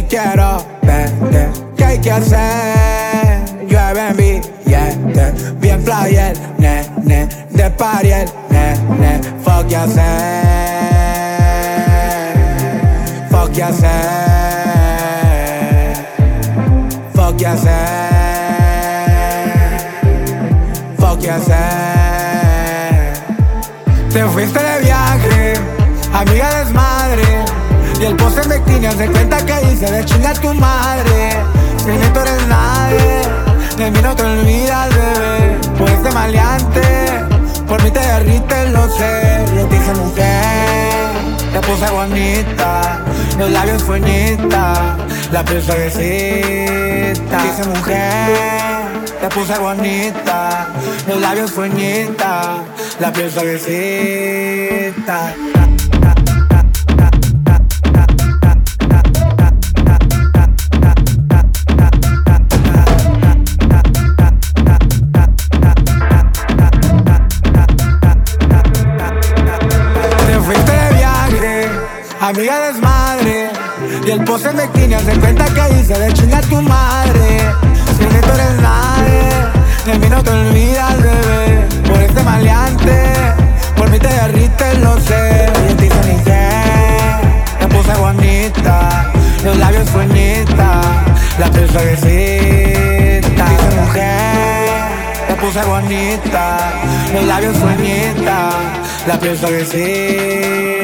quiero verte. ¿Qué hay que hacer? Llueven billetes, bien flyer, nene, de pariel, nene. Fuck ya sé, fuck ya sé, fuck ya sé, fuck ya sé. Te fuiste de viaje, amiga desmadre, y el post en bikini hace cuenta que hice de chinga tu madre. Si ni tú eres nadie, de mí no te olvidas, bebé. Fuiste maleante, por mí te derrites, lo sé. Yo te hice mujer, te puse bonita, los labios fueñita, la piel suavecita. Te hice mujer, te puse bonita, los labios fueñita, la piel suavecita. Amiga desmadre, y el post en bikini hace cuenta que hice de chinga tu madre. Si ni tú eres nadie, de mí no te olvidas, bebé. Por este maleante, por mí te derrites, lo sé. Yo te hice mujer, te puse bonita, los labios fueñita, la piel suavecita. Te hice mujer, te puse bonita, los labios fueñita, la piel suavecita.